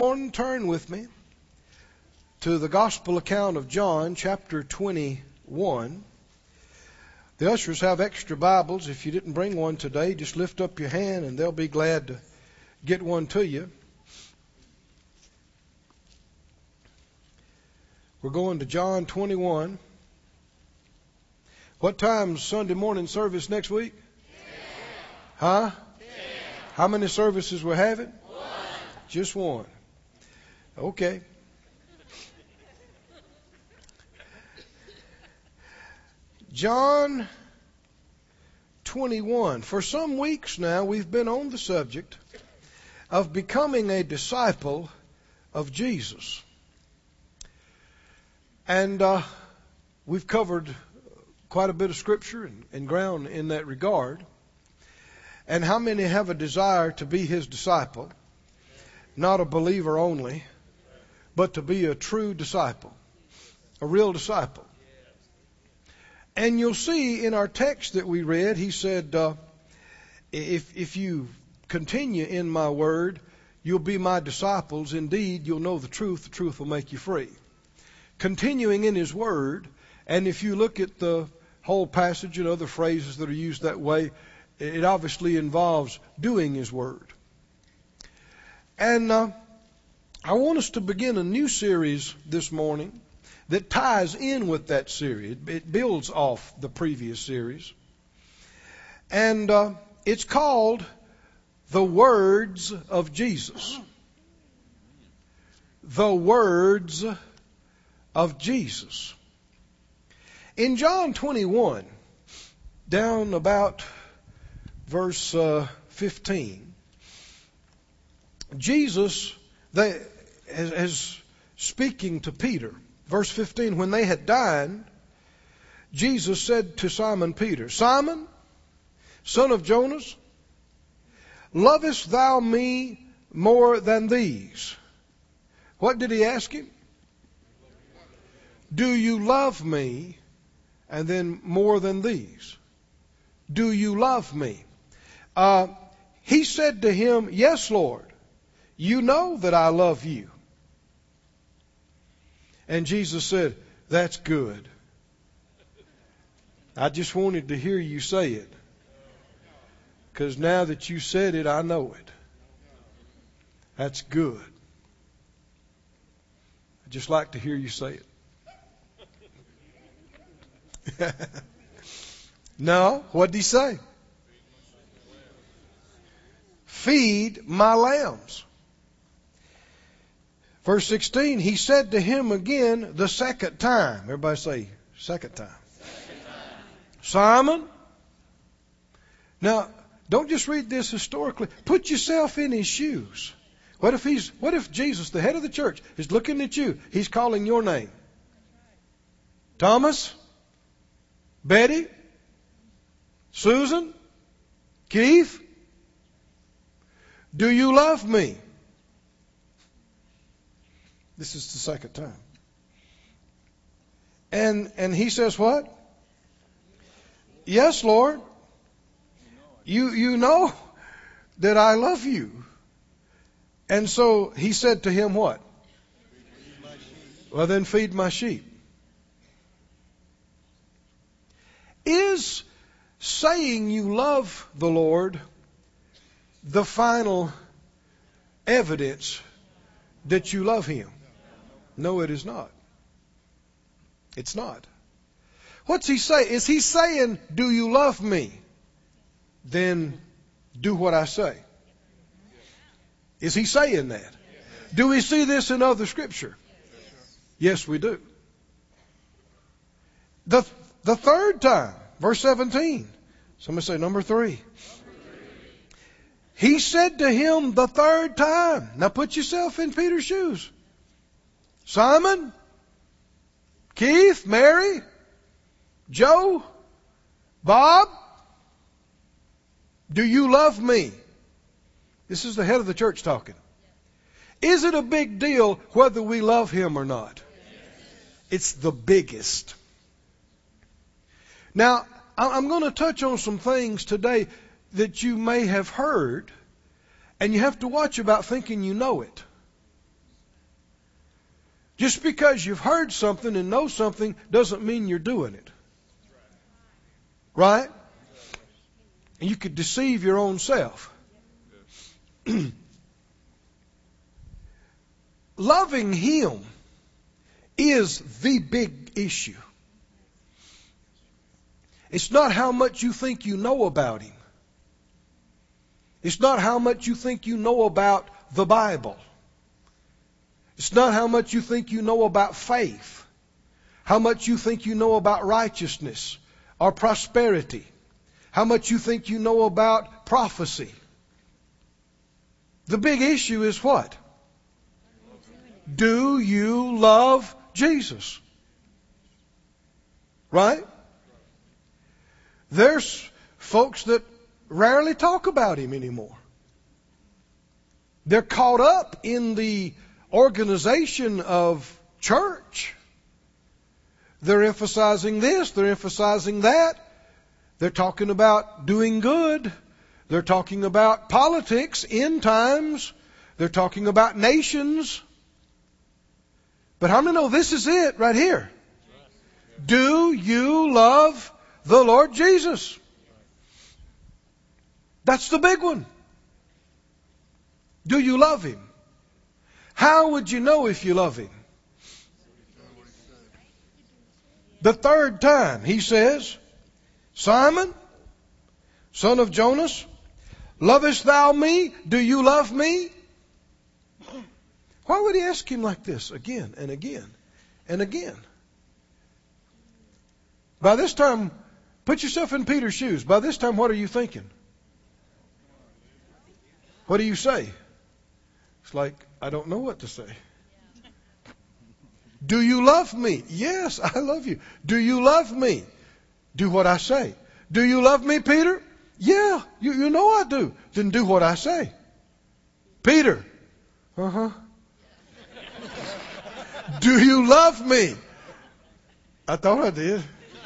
Turn with me to the Gospel account of John, chapter 21. The ushers have extra Bibles. If you didn't bring one today, just lift up your hand and they'll be glad to get one to you. We're going to John 21. What time's Sunday morning service next week? 10. Huh? 10. How many services we're having? One. Just one. Okay. John 21. For some weeks now, we've been on the subject of becoming a disciple of Jesus. And we've covered quite a bit of scripture and ground in that regard. And how many have a desire to be his disciple? Not a believer only, but to be a true disciple, a real disciple. And you'll see in our text that we read, he said, if you continue in my word, you'll be my disciples. Indeed, you'll know the truth will make you free. Continuing in his word, and if you look at the whole passage and other phrases that are used that way, it obviously involves doing his word. And I want us to begin a new series this morning that ties in with that series. It builds off the previous series. And it's called The Words of Jesus. The Words of Jesus. In John 21, down about verse 15, Jesus is speaking to Peter. Verse 15, when they had dined, Jesus said to Simon Peter, Simon, son of Jonas, lovest thou me more than these? What did he ask him? Do you love me? And then more than these. Do you love me? He said to him, yes, Lord. You know that I love you. And Jesus said, that's good. I just wanted to hear you say it. Because now that you said it, I know it. That's good. I'd just like to hear you say it. No, what did he say? Feed my lambs. Verse 16, he said to him again the second time. Everybody say, second time. Second time. Simon. Now, don't just read this historically. Put yourself in his shoes. What if Jesus, the head of the church, is looking at you? He's calling your name. Thomas? Betty? Susan? Keith? Do you love me? This is the second time. And he says what? Yes, Lord. You know that I love you. And so he said to him what? Well, then feed my sheep. Is saying you love the Lord the final evidence that you love him? No, it is not. It's not. What's he say? Is he saying, do you love me? Then do what I say. Is he saying that? Do we see this in other scripture? Yes, we do. The third time, verse 17. Somebody say number 3. He said to him the third time. Now put yourself in Peter's shoes. Simon, Keith, Mary, Joe, Bob, do you love me? This is the head of the church talking. Is it a big deal whether we love him or not? It's the biggest. Now, I'm going to touch on some things today that you may have heard, and you have to watch about thinking you know it. Just because you've heard something and know something doesn't mean you're doing it. Right? And you could deceive your own self. Loving Him is the big issue. It's not how much you think you know about Him. It's not how much you think you know about the Bible. It's not how much you think you know about faith, how much you think you know about righteousness or prosperity, how much you think you know about prophecy. The big issue is what? Do you love Jesus? Right? There's folks that rarely talk about Him anymore. They're caught up in the organization of church. They're emphasizing this, they're emphasizing that. They're talking about doing good. They're talking about politics, end times. They're talking about nations. But how many know this is it right here? Do you love the Lord Jesus? That's the big one. Do you love Him? How would you know if you love Him? The third time He says, Simon, son of Jonas, lovest thou me? Do you love me? Why would He ask him like this again and again and again? By this time, put yourself in Peter's shoes. By this time, what are you thinking? What do you say? It's like, I don't know what to say. Do you love me? Yes, I love you. Do you love me? Do what I say. Do you love me, Peter? Yeah, you know I do. Then do what I say. Peter. Uh-huh. Do you love me? I thought I did.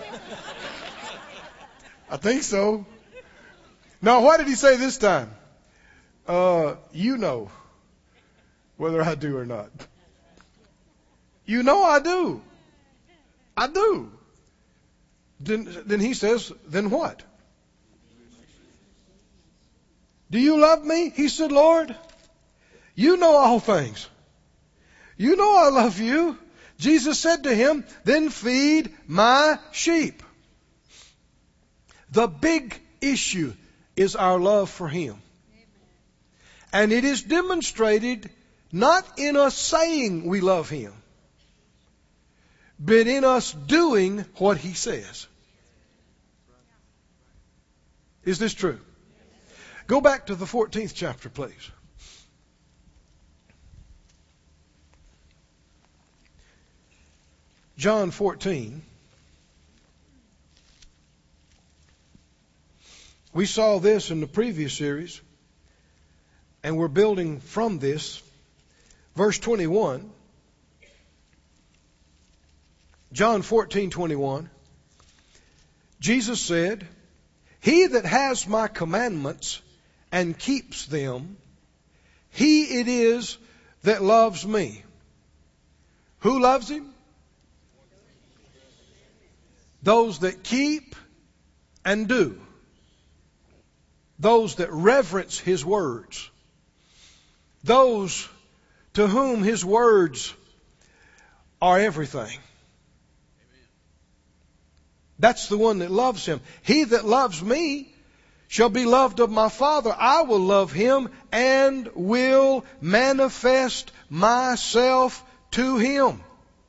I think so. Now, what did He say this time? You know whether I do or not. You know I do. I do. Then He says, then what? Do you love me? He said, Lord, you know all things. You know I love you. Jesus said to him, then feed my sheep. The big issue is our love for Him. And it is demonstrated not in us saying we love Him, but in us doing what He says. Is this true? Go back to the 14th chapter, please. John 14. We saw this in the previous series, and we're building from this. Verse 21. John 14:21. Jesus said, He that has my commandments and keeps them, he it is that loves me. Who loves Him? Those that keep and do. Those that reverence His words. Those to whom His words are everything. That's the one that loves Him. He that loves me shall be loved of my Father. I will love him and will manifest myself to him.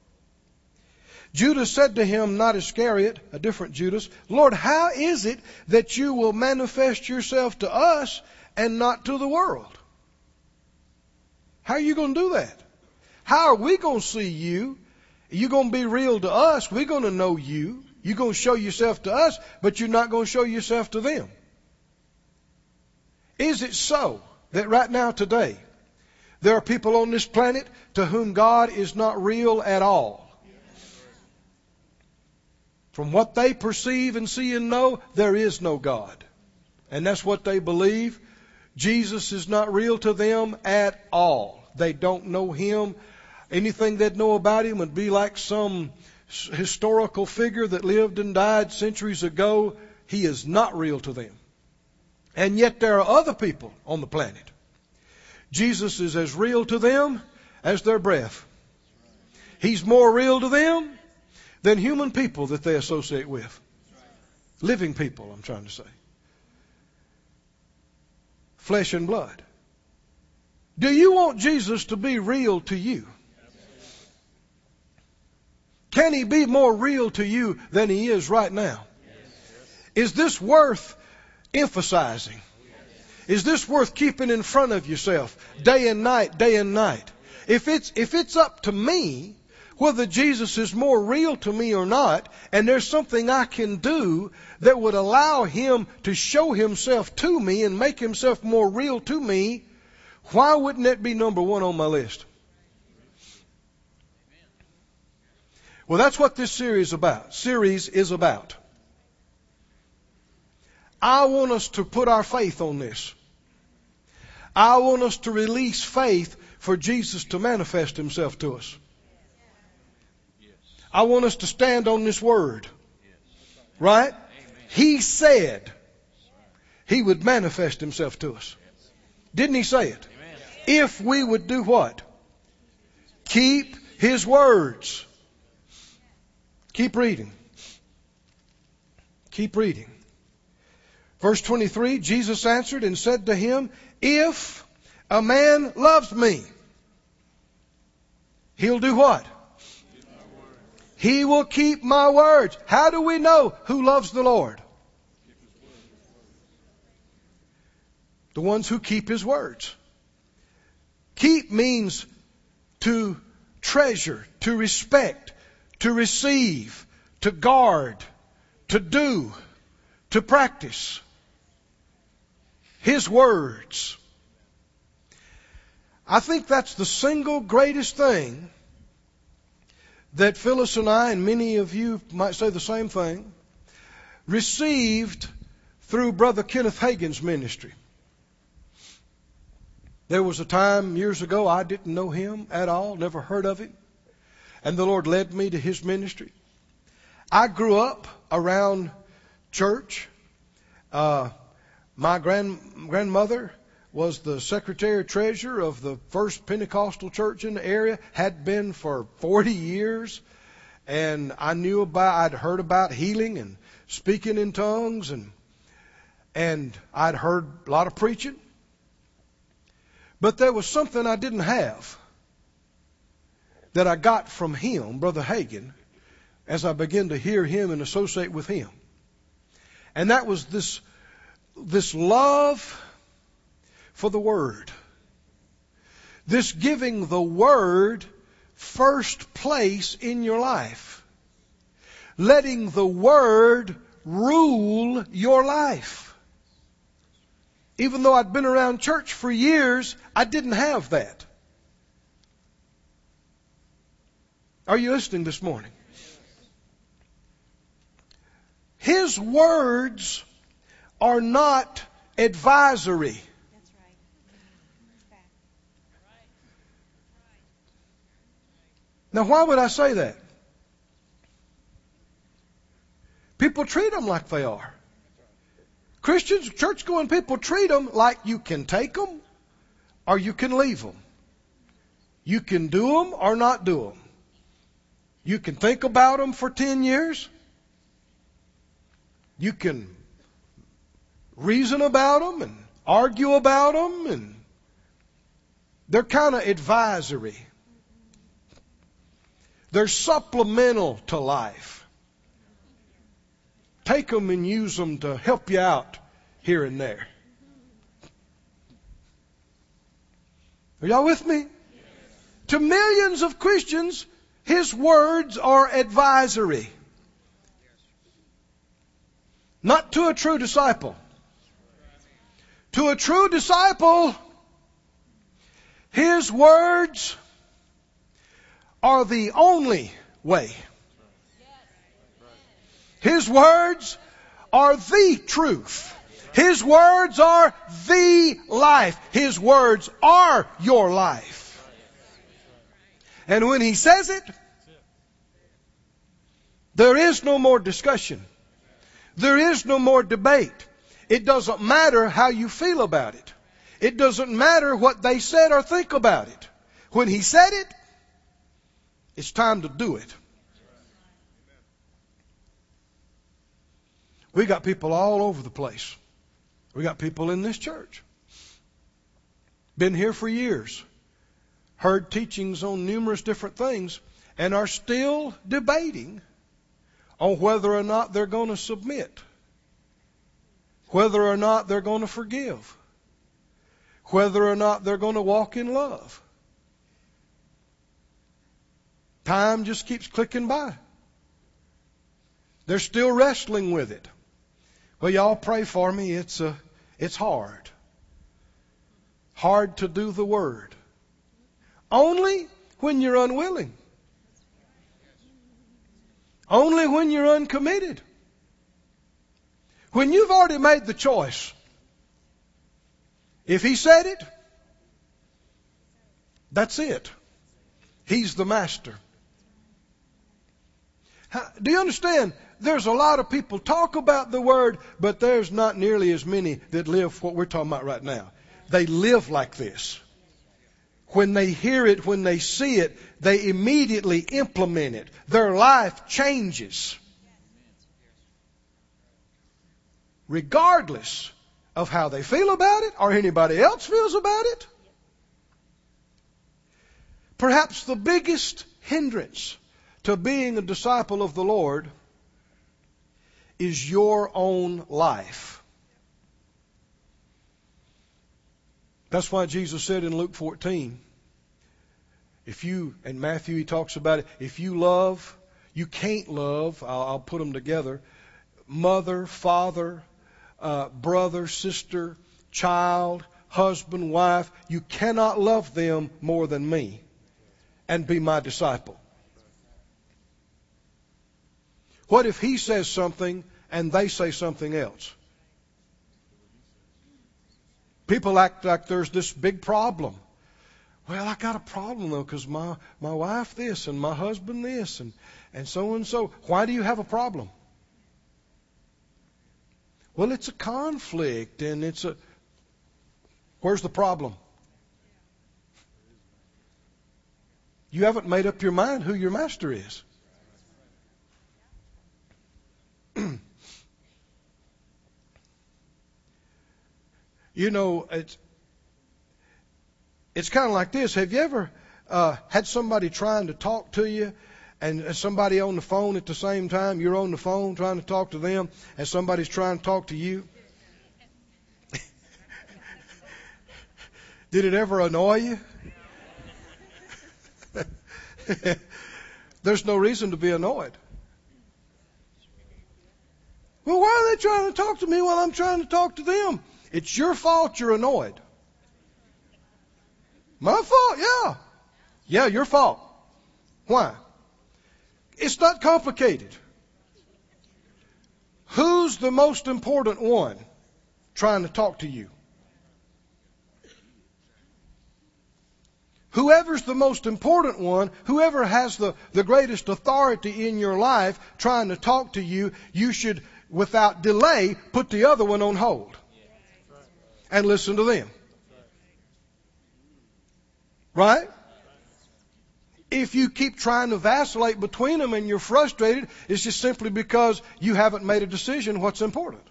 Judas said to him, not Iscariot, a different Judas, Lord, how is it that you will manifest yourself to us and not to the world? How are you going to do that? How are we going to see you? You're going to be real to us. We're going to know you. You're going to show yourself to us, but you're not going to show yourself to them. Is it so that right now today, there are people on this planet to whom God is not real at all? From what they perceive and see and know, there is no God. And that's what they believe. Jesus is not real to them at all. They don't know him. Anything they'd know about him would be like some historical figure that lived and died centuries ago. He is not real to them. And yet there are other people on the planet. Jesus is as real to them as their breath. He's more real to them than human people that they associate with. Living people, I'm trying to say. Flesh and blood. Do you want Jesus to be real to you? Can he be more real to you than he is right now? Is this worth emphasizing? Is this worth keeping in front of yourself day and night, day and night? If it's up to me whether Jesus is more real to me or not, and there's something I can do that would allow him to show himself to me and make himself more real to me, why wouldn't that be number one on my list? Well, that's what this series is about. I want us to put our faith on this. I want us to release faith for Jesus to manifest himself to us. I want us to stand on this word. Right? He said he would manifest himself to us. Didn't he say it? If we would do what? Keep his words. Keep reading. Keep reading. Verse 23, Jesus answered and said to him, if a man loves me, he'll do what? He will keep my words. How do we know who loves the Lord? The ones who keep his words. Keep means to treasure, to respect, to receive, to guard, to do, to practice. His words. I think that's the single greatest thing that Phyllis and I, and many of you might say the same thing, received through Brother Kenneth Hagin's ministry. There was a time years ago I didn't know him at all, never heard of him, and the Lord led me to his ministry. I grew up around church. My grandmother was the secretary-treasurer of the First Pentecostal Church in the area, had been for 40 years. And I'd heard about healing and speaking in tongues, and I'd heard a lot of preaching. But there was something I didn't have that I got from him, Brother Hagin, as I began to hear him and associate with him. And that was this love for the Word. This giving the Word first place in your life. Letting the Word rule your life. Even though I'd been around church for years, I didn't have that. Are you listening this morning? His words are not advisory. That's right. Now, why would I say that? People treat them like they are. Christians, church-going people treat them like you can take them or you can leave them. You can do them or not do them. You can think about them for 10 years. You can reason about them and argue about them, and they're kind of advisory. They're supplemental to life. Take them and use them to help you out here and there. Are y'all with me? Yes. To millions of Christians, his words are advisory. Not to a true disciple. To a true disciple, his words are the only way. His words are the truth. His words are the life. His words are your life. And when He says it, there is no more discussion. There is no more debate. It doesn't matter how you feel about it. It doesn't matter what they said or think about it. When He said it, it's time to do it. We got people all over the place. We got people in this church. Been here for years. Heard teachings on numerous different things and are still debating on whether or not they're going to submit. Whether or not they're going to forgive. Whether or not they're going to walk in love. Time just keeps clicking by. They're still wrestling with it. Well, y'all pray for me. It's hard. Hard to do the Word. Only when you're unwilling. Only when you're uncommitted. When you've already made the choice. If He said it, that's it. He's the master. Do you understand? There's a lot of people talk about the Word, but there's not nearly as many that live what we're talking about right now. They live like this. When they hear it, when they see it, they immediately implement it. Their life changes. Regardless of how they feel about it or anybody else feels about it. Perhaps the biggest hindrance to being a disciple of the Lord is your own life. That's why Jesus said in Luke 14, and Matthew he talks about it, if you love, you can't love, I'll put them together, mother, father, brother, sister, child, husband, wife, you cannot love them more than me and be my disciple. What if He says something and they say something else? People act like there's this big problem. Well, I got a problem though, because my wife this and my husband this and so and so. Why do you have a problem? Well, it's a conflict and where's the problem? You haven't made up your mind who your master is. You know, it's kind of like this. Have you ever had somebody trying to talk to you and somebody on the phone at the same time? You're on the phone trying to talk to them and somebody's trying to talk to you? Did it ever annoy you? There's no reason to be annoyed. Well, why are they trying to talk to me while I'm trying to talk to them? It's your fault you're annoyed. My fault? Yeah. Yeah, your fault. Why? It's not complicated. Who's the most important one trying to talk to you? Whoever's the most important one, whoever has the greatest authority in your life trying to talk to you, you should, without delay, put the other one on hold. And listen to them. Right? If you keep trying to vacillate between them and you're frustrated, it's just simply because you haven't made a decision what's important.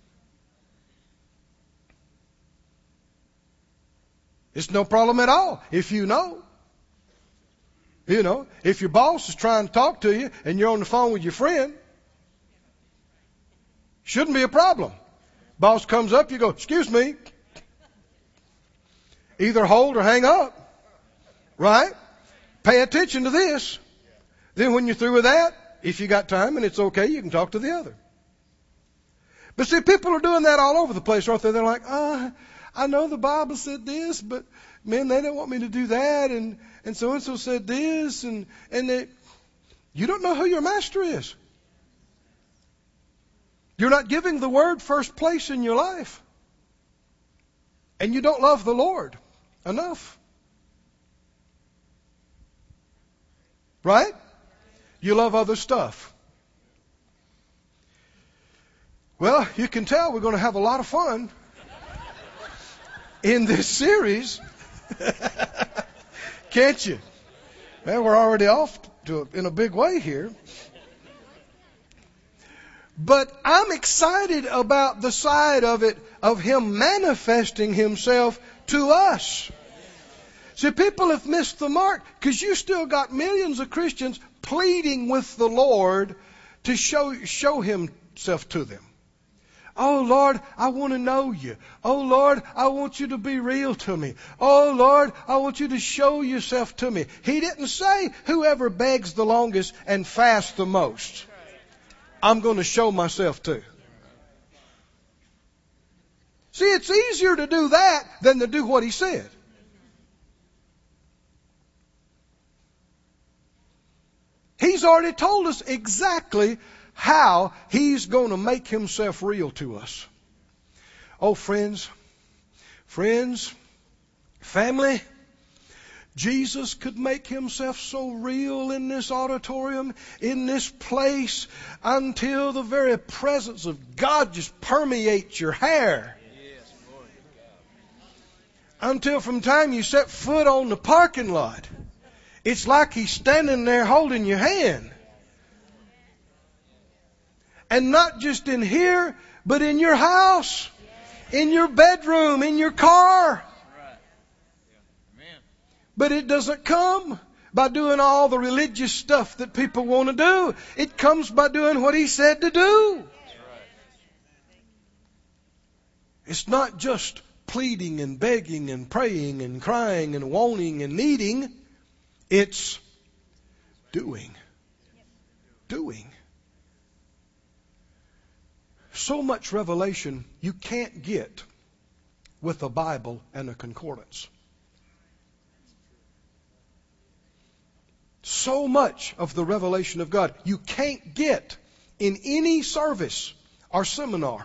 It's no problem at all if you know. You know, if your boss is trying to talk to you and you're on the phone with your friend, shouldn't be a problem. Boss comes up, you go, excuse me. Either hold or hang up. Right? Pay attention to this. Then when you're through with that, if you got time and it's okay, you can talk to the other. But see, people are doing that all over the place, aren't they? They're like, I know the Bible said this, but man, they don't want me to do that, and so said this, and you don't know who your master is. You're not giving the Word first place in your life. And you don't love the Lord enough. Right? You love other stuff. Well, you can tell we're going to have a lot of fun in this series. Can't you? Well, we're already off in a big way here. But I'm excited about the side of it, of Him manifesting Himself to us. See, people have missed the mark because you still got millions of Christians pleading with the Lord to show Himself to them. Oh, Lord, I want to know you. Oh, Lord, I want you to be real to me. Oh, Lord, I want you to show yourself to me. He didn't say whoever begs the longest and fasts the most, I'm going to show myself to. See, it's easier to do that than to do what He said. He's already told us exactly how He's going to make Himself real to us. Oh, friends, family, Jesus could make Himself so real in this auditorium, in this place, until the very presence of God just permeates your hair. Until from the time you set foot on the parking lot, it's like He's standing there holding your hand. And not just in here, but in your house, in your bedroom, in your car. But it doesn't come by doing all the religious stuff that people want to do. It comes by doing what He said to do. It's not just pleading and begging and praying and crying and wanting and needing. It's doing. Doing. So much revelation you can't get with a Bible and a concordance. So much of the revelation of God you can't get in any service or seminar.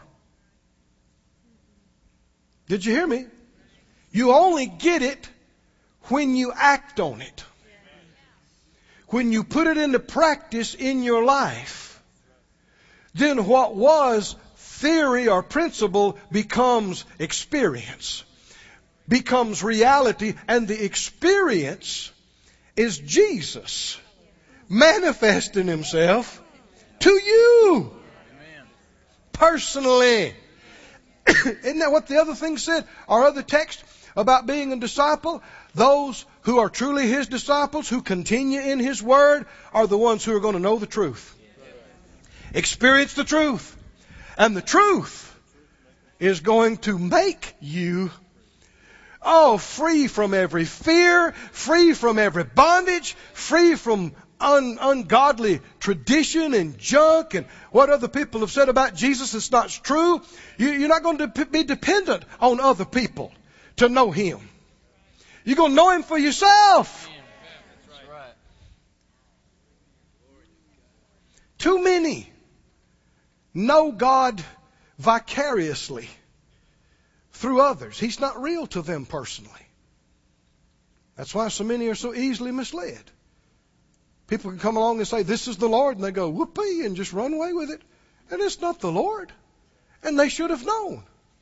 Did you hear me? You only get it when you act on it. When you put it into practice in your life, then what was theory or principle becomes experience, becomes reality, and the experience is Jesus manifesting Himself to you personally. Isn't that what the other thing said? Our other text about being a disciple? Those who are truly His disciples, who continue in His Word, are the ones who are going to know the truth. Experience the truth. And the truth is going to make you free from every fear, free from every bondage, free from ungodly tradition and junk and what other people have said about Jesus that's not true. You're not going to be dependent on other people to know Him. You're going to know Him for yourself. That's right. Too many know God vicariously through others. He's not real to them personally. That's why so many are so easily misled. People can come along and say, this is the Lord, and they go, whoopee, and just run away with it. And it's not the Lord. And they should have known.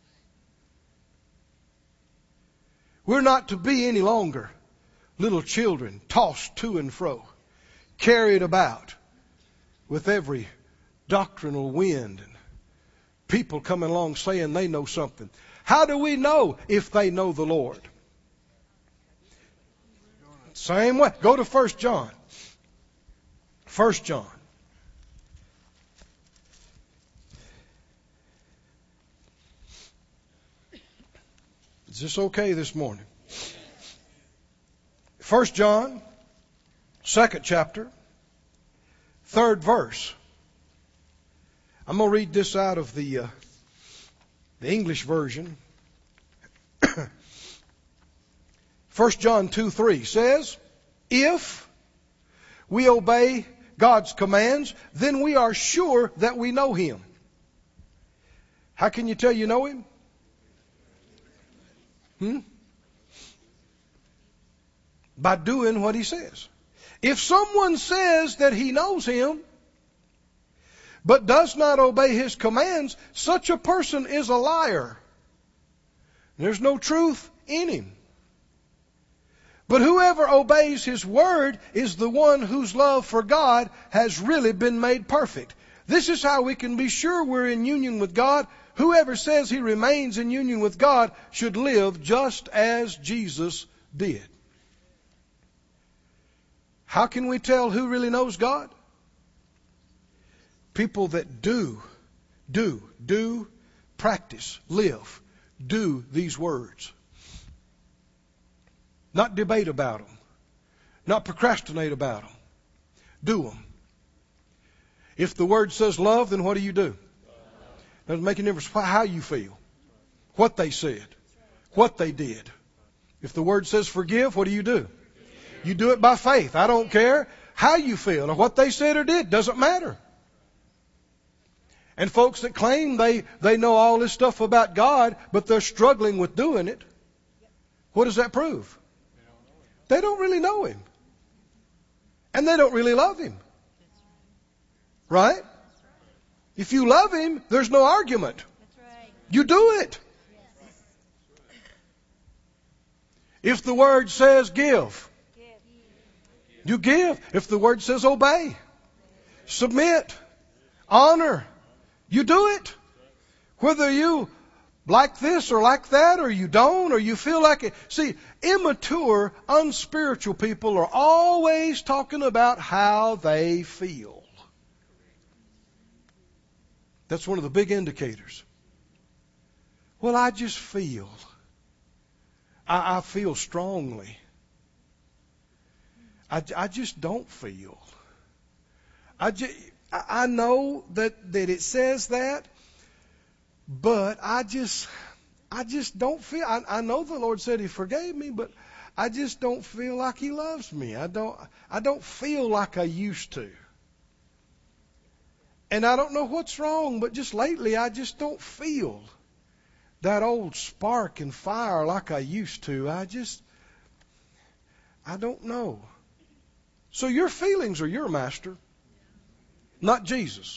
We're not to be any longer little children tossed to and fro, carried about with every doctrinal wind and people coming along saying they know something. How do we know if they know the Lord? Same way. Go to 1 John. 1 John. Is this okay this morning? 1 John, 2nd chapter, 3rd verse. I'm going to read this out of the English version. 1 John 2:3 says, if we obey God's commands, then we are sure that we know Him. How can you tell you know Him? By doing what He says. If someone says that he knows him, but does not obey his commands, such a person is a liar. There's no truth in him. But whoever obeys his word is the one whose love for God has really been made perfect. This is how we can be sure we're in union with God. Whoever says he remains in union with God should live just as Jesus did. How can we tell who really knows God? People that do, practice, live, do these words. Not debate about them. Not procrastinate about them. Do them. If the word says love, then what do? Doesn't make any difference how you feel, what they said, what they did. If the word says forgive, what do? You do it by faith. I don't care how you feel or what they said or did. Doesn't matter. And folks that claim they know all this stuff about God, but they're struggling with doing it, what does that prove? They don't really know Him. And they don't really love Him. Right? If you love Him, there's no argument. You do it. If the Word says give, you give. If the Word says obey, submit, honor, you do it. Whether you like this or like that, or you don't, or you feel like it. See, immature, unspiritual people are always talking about how they feel. That's one of the big indicators. Well, I just feel. I feel strongly. I just don't feel. I know that it says that, but I just don't feel. I know the Lord said He forgave me, but I just don't feel like He loves me. I don't feel like I used to. And I don't know what's wrong, but just lately I just don't feel that old spark and fire like I used to. I don't know. So your feelings are your master, not Jesus.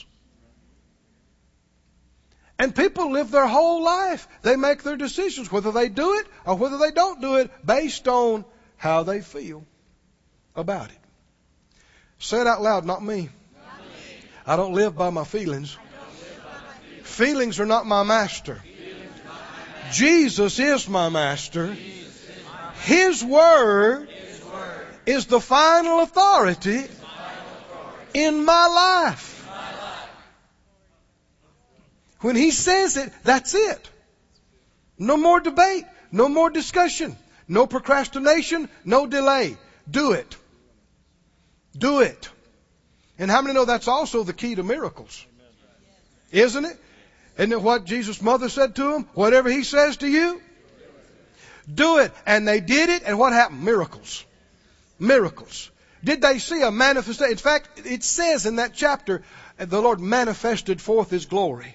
And people live their whole life. They make their decisions, whether they do it or whether they don't do it, based on how they feel about it. Say it out loud, not me. I don't live by my feelings. Feelings are not my master. Jesus is my master. His word is the final authority in my life. When He says it, that's it. No more debate, no more discussion, no procrastination, no delay. Do it. Do it. And how many know that's also the key to miracles? Isn't it? Isn't it what Jesus' mother said to him? Whatever He says to you, do it. And they did it, and what happened? Miracles. Miracles. Did they see a manifestation? In fact, it says in that chapter, the Lord manifested forth His glory.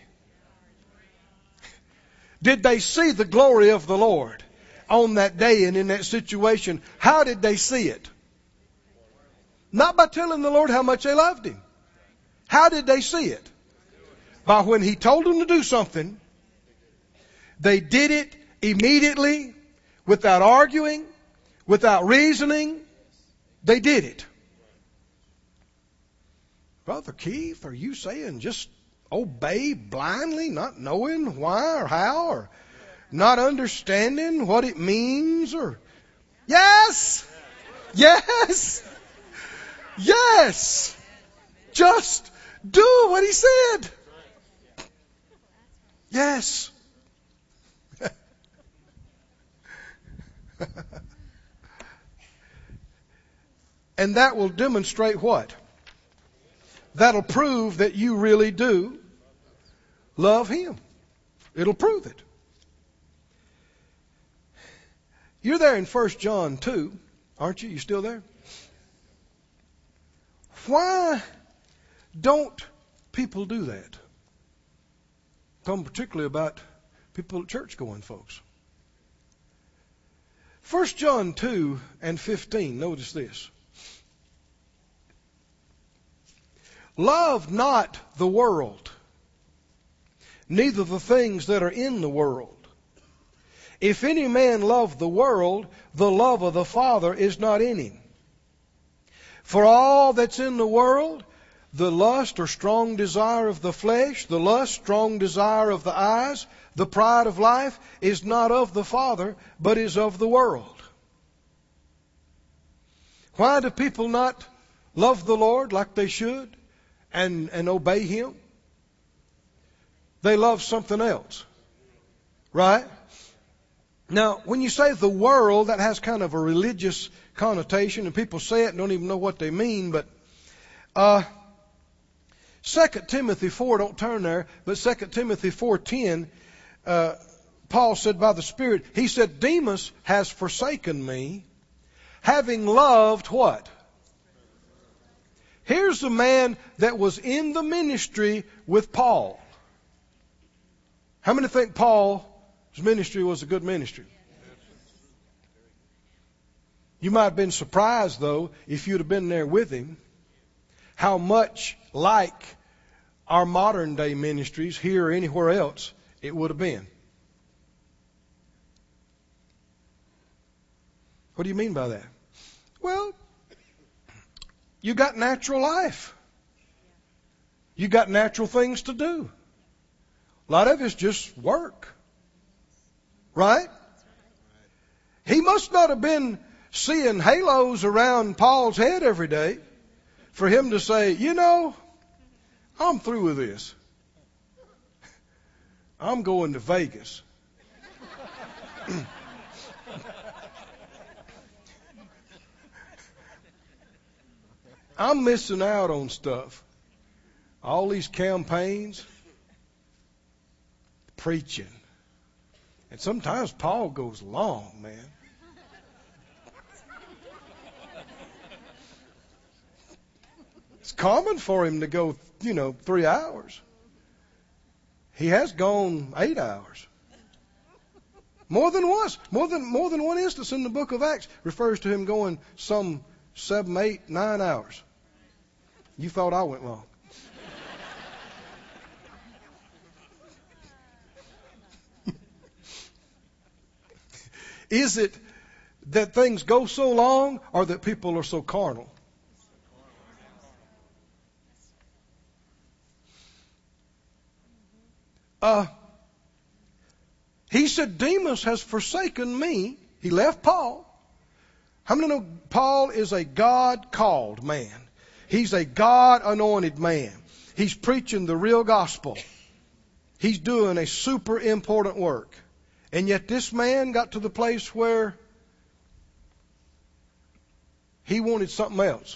Did they see the glory of the Lord on that day and in that situation? How did they see it? Not by telling the Lord how much they loved Him. How did they see it? By when He told them to do something, they did it immediately, without arguing, without reasoning. They did it. Brother Keith, are you saying just obey blindly, not knowing why or how, or not understanding what it means? Or yes! Yes! Yes! Just do what He said. Yes. And that will demonstrate what? That'll prove that you really do love Him. It'll prove it. You're there in 1 John 2, aren't you? You still there? Why don't people do that? I'm talking particularly about people at church going folks. 1 John 2 and 15, notice this. Love not the world, neither the things that are in the world. If any man love the world, the love of the Father is not in him. For all that's in the world, the lust or strong desire of the flesh, the lust, strong desire of the eyes, the pride of life, is not of the Father, but is of the world. Why do people not love the Lord like they should and obey Him? They love something else. Right? Now, when you say the world, that has kind of a religious connotation, and people say it and don't even know what they mean, but 2 Timothy 4, don't turn there, but 2 Timothy 4:10, Paul said by the Spirit, he said, Demas has forsaken me, having loved what? Here's the man that was in the ministry with Paul. How many think Paul's ministry was a good ministry? You might have been surprised, though, if you'd have been there with him, how much like our modern day ministries here or anywhere else it would have been. What do you mean by that? Well, you got natural life. You got natural things to do. A lot of it's just work. Right? He must not have been seeing halos around Paul's head every day for him to say, you know, I'm through with this. I'm going to Vegas. I'm missing out on stuff. All these campaigns, preaching. And sometimes Paul goes long, man. It's common for him to go, 3 hours. He has gone 8 hours. More than once. More than one instance in the book of Acts refers to him going some 7, 8, 9 hours. You thought I went long. Is it that things go so long or that people are so carnal? He said, Demas has forsaken me. He left Paul. How many know Paul is a God-called man? He's a God-anointed man. He's preaching the real gospel. He's doing a super important work. And yet this man got to the place where he wanted something else.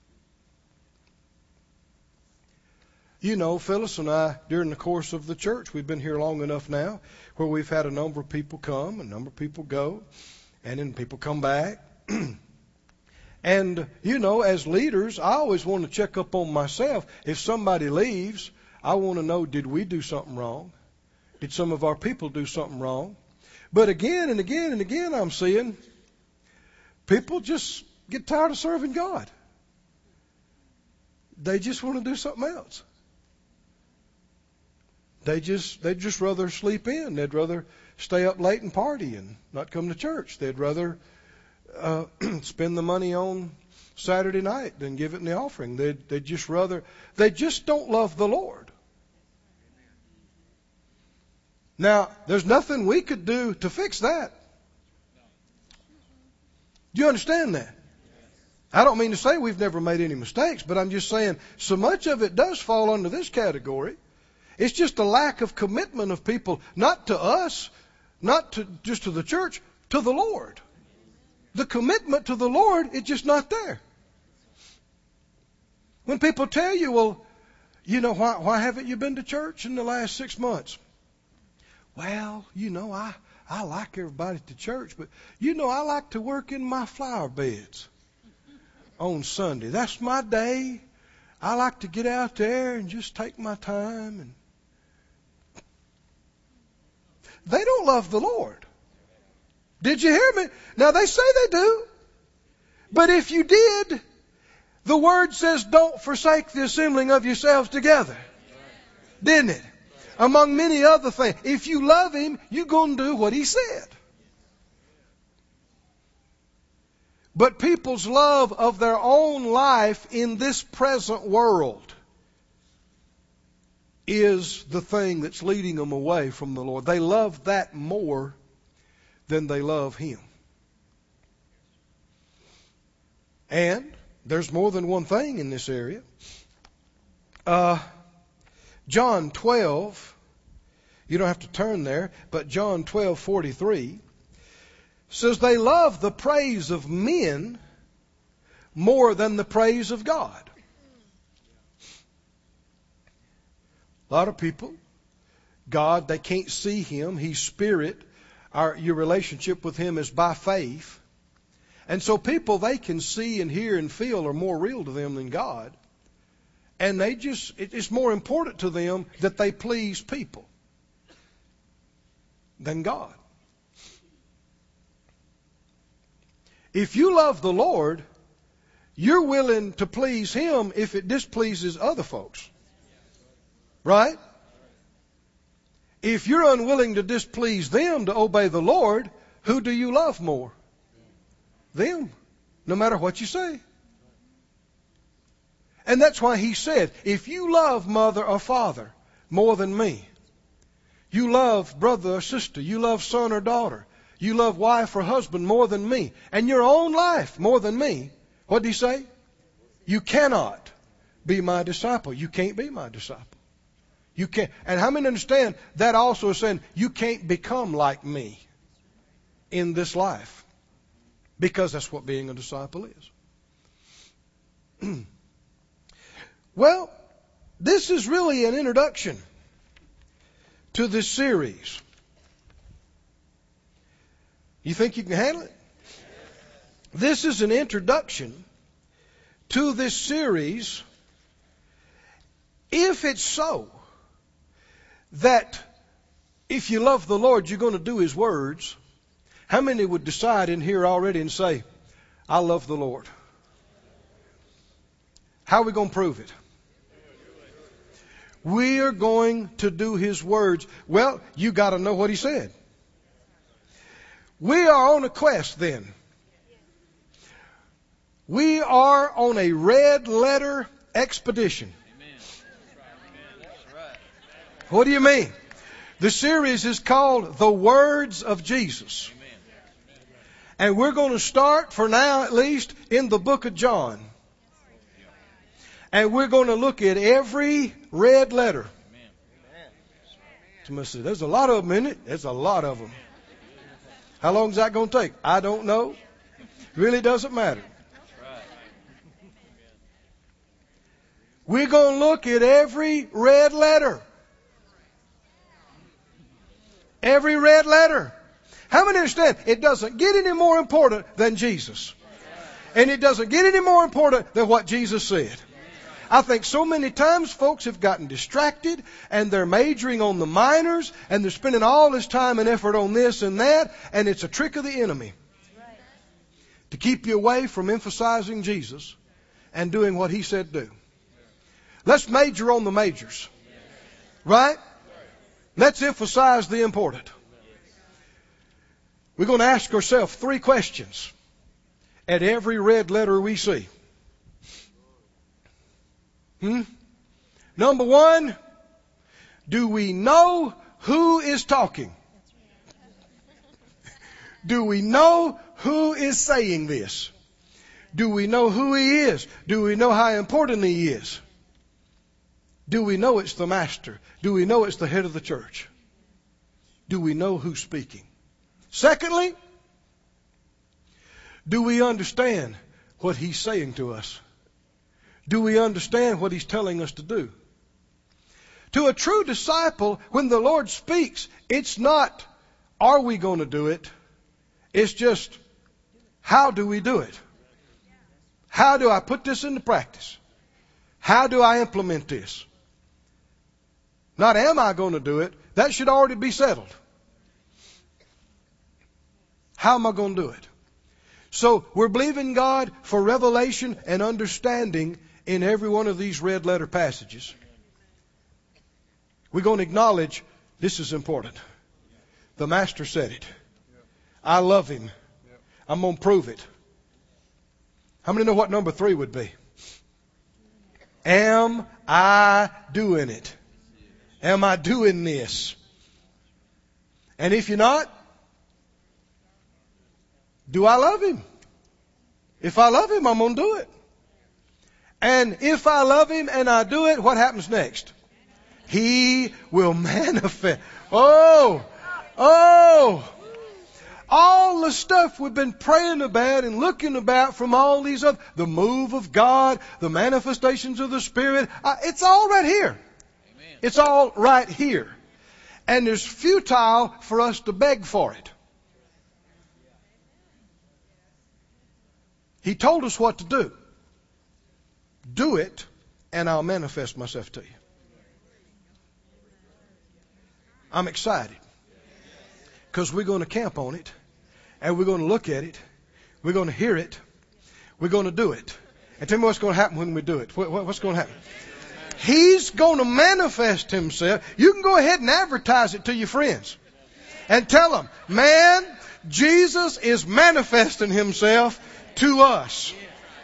Phyllis and I, during the course of the church, we've been here long enough now, where we've had a number of people come, a number of people go, and then people come back. And, as leaders, I always want to check up on myself. If somebody leaves, I want to know, did we do something wrong? Did some of our people do something wrong? But again and again and again, I'm seeing people just get tired of serving God. They just want to do something else. They'd just rather sleep in. They'd rather stay up late and party and not come to church. They'd rather spend the money on Saturday night than give it in the offering. They just don't love the Lord. Now, there's nothing we could do to fix that. Do you understand that? I don't mean to say we've never made any mistakes, but I'm just saying so much of it does fall under this category. It's just a lack of commitment of people, not to us, not to just to the church, to the Lord. The commitment to the Lord is just not there. When people tell you, well, why haven't you been to church in the last 6 months? Well, I like everybody at the church, but I like to work in my flower beds on Sunday. That's my day. I like to get out there and just take my time. And they don't love the Lord. Did you hear me? Now, they say they do. But if you did, The Word says, don't forsake the assembling of yourselves together. Didn't it? Among many other things. If you love Him, you're going to do what He said. But people's love of their own life in this present world is the thing that's leading them away from the Lord. They love that more than they love Him. And there's more than one thing in this area. John 12, you don't have to turn there, but John 12:43 says they love the praise of men more than the praise of God. A lot of people, God, they can't see Him. He's spirit. Your relationship with Him is by faith. And so people they can see and hear and feel are more real to them than God. And it's more important to them that they please people than God. If you love the Lord, you're willing to please Him if it displeases other folks. Right? If you're unwilling to displease them to obey the Lord, who do you love more? Them. No matter what you say. And that's why He said, if you love mother or father more than me, you love brother or sister, you love son or daughter, you love wife or husband more than me, and your own life more than me, what did He say? You cannot be my disciple. You can't be my disciple. You can't. And how many understand that also is saying you can't become like me in this life? Because that's what being a disciple is. Well, this is really an introduction to this series. You think you can handle it? This is an introduction to this series. If it's so that if you love the Lord, you're going to do His words, how many would decide in here already and say, I love the Lord? How are we going to prove it? We are going to do His words. Well, you got to know what He said. We are on a quest then. We are on a red letter expedition. What do you mean? The series is called The Words of Jesus. And we're going to start, for now at least, in the book of John. And we're going to look at every red letter. There's a lot of them in it. There's a lot of them. How long is that going to take? I don't know. Really doesn't matter. We're going to look at every red letter. Every red letter. How many understand? It doesn't get any more important than Jesus. And it doesn't get any more important than what Jesus said. I think so many times folks have gotten distracted and they're majoring on the minors and they're spending all this time and effort on this and that, and it's a trick of the enemy to keep you away from emphasizing Jesus and doing what He said do. Let's major on the majors. Right? Let's emphasize the important. We're going to ask ourselves 3 questions at every red letter we see. Number 1, do we know who is talking? Do we know who is saying this? Do we know who He is? Do we know how important He is? Do we know it's the Master? Do we know it's the head of the church? Do we know who's speaking? Secondly, do we understand what He's saying to us? Do we understand what He's telling us to do? To a true disciple, when the Lord speaks, it's not, are we going to do it? It's just, how do we do it? How do I put this into practice? How do I implement this? Not am I going to do it? That should already be settled. How am I going to do it? So we're believing God for revelation and understanding in every one of these red letter passages. We're going to acknowledge this is important. The Master said it. I love Him. I'm going to prove it. How many know what number 3 would be? Am I doing it? Am I doing this? And if you're not, do I love Him? If I love Him, I'm going to do it. And if I love Him and I do it, what happens next? He will manifest. Oh! All the stuff we've been praying about and looking about from all these other, the move of God, the manifestations of the Spirit, it's all right here. Amen. It's all right here. And it's futile for us to beg for it. He told us what to do. Do it, and I'll manifest myself to you. I'm excited. Because we're going to camp on it. And we're going to look at it. We're going to hear it. We're going to do it. And tell me what's going to happen when we do it. What's going to happen? He's going to manifest Himself. You can go ahead and advertise it to your friends. And tell them, man, Jesus is manifesting Himself to us.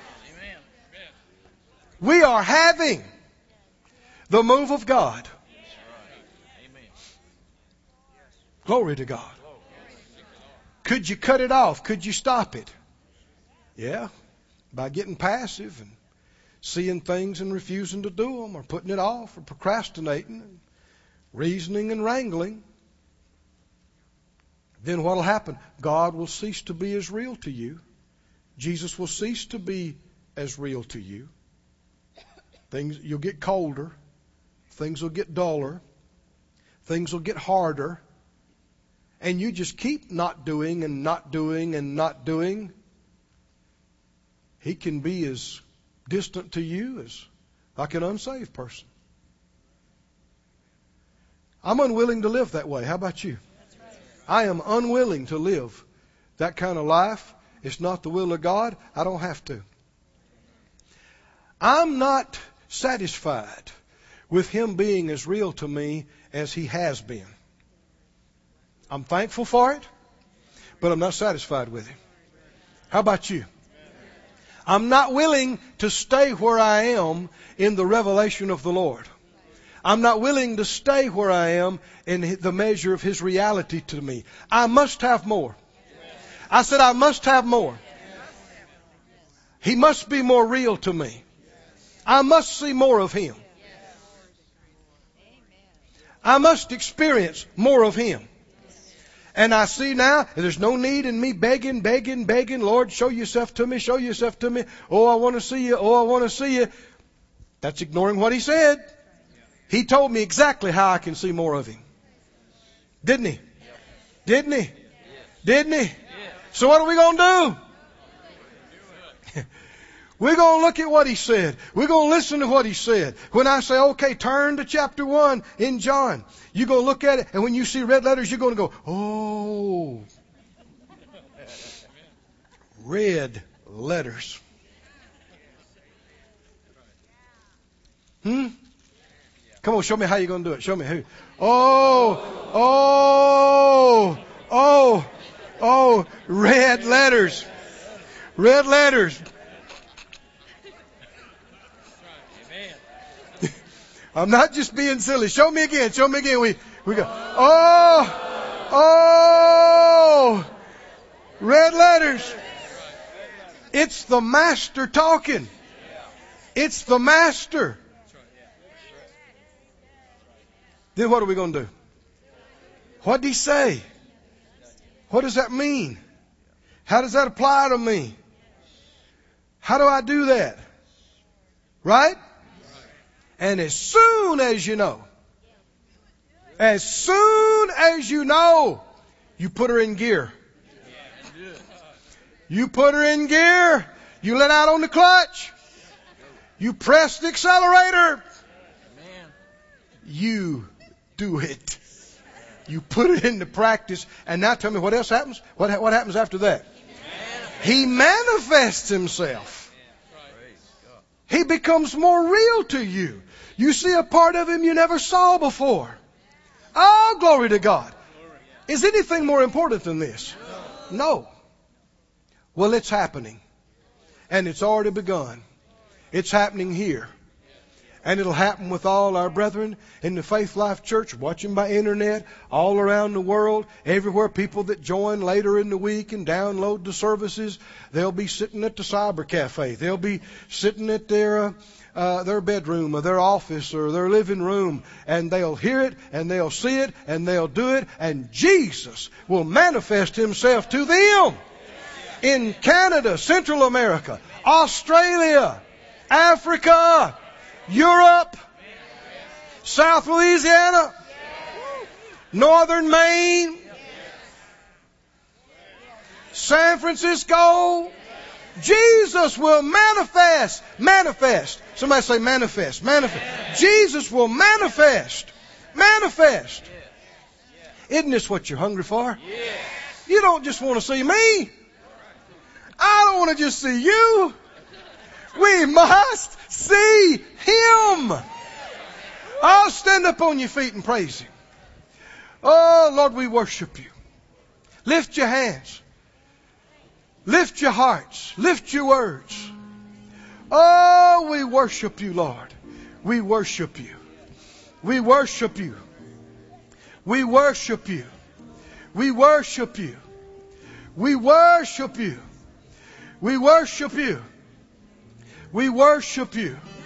We are having the move of God. Glory to God. Could you cut it off? Could you stop it? Yeah, by getting passive and seeing things and refusing to do them, or putting it off, or procrastinating, and reasoning and wrangling. Then what will happen? God will cease to be as real to you. Jesus will cease to be as real to you. You'll get colder. Things will get duller. Things will get harder. And you just keep not doing and not doing and not doing. He can be as distant to you as like an unsaved person. I'm unwilling to live that way. How about you? I am unwilling to live that kind of life. It's not the will of God. I don't have to. I'm not satisfied with Him being as real to me as He has been. I'm thankful for it, but I'm not satisfied with Him. How about you? I'm not willing to stay where I am in the revelation of the Lord. I'm not willing to stay where I am in the measure of His reality to me. I must have more. I said I must have more. He must be more real to me. I must see more of Him. I must experience more of Him. And I see now, there's no need in me begging, Lord, show yourself to me, show yourself to me. Oh, I want to see you. Oh, I want to see you. That's ignoring what He said. He told me exactly how I can see more of Him. Didn't He? Didn't He? Didn't He? So what are we going to do? We're going to look at what He said. We're going to listen to what He said. When I say, okay, turn to chapter 1 in John, you're going to look at it, and when you see red letters, you're going to go, oh. Red letters. Come on, show me how you're going to do it. Show me who. Oh, red letters. Red letters. I'm not just being silly. Show me again. Show me again. We go. Oh, red letters. It's the Master talking. It's the Master. Then what are we going to do? What did He say? What does that mean? How does that apply to me? How do I do that? Right? And as soon as you know, you put her in gear. You put her in gear. You let out on the clutch. You press the accelerator. You do it. You put it into practice. And now tell me what else happens. What happens after that? He manifests Himself. He becomes more real to you. You see a part of Him you never saw before. Oh, glory to God. Is anything more important than this? No. Well, it's happening. And it's already begun. It's happening here. And it'll happen with all our brethren in the Faith Life Church, watching by internet, all around the world, everywhere. People that join later in the week and download the services, they'll be sitting at the cyber cafe. They'll be sitting at their bedroom or their office or their living room, and they'll hear it and they'll see it and they'll do it, and Jesus will manifest Himself to them in Canada, Central America, Australia, Africa, Europe, South Louisiana, Northern Maine, San Francisco. Jesus will manifest. Manifest. Somebody say manifest. Manifest. Jesus will manifest. Manifest. Isn't this what you're hungry for? You don't just want to see me. I don't want to just see you. We must see Him. I'll stand up on your feet and praise Him. Oh, Lord, we worship You. Lift your hands. Lift your hearts. Lift your words. Oh, we worship You, Lord. We worship You. We worship You. We worship You. We worship You. We worship You. We worship You. We worship You.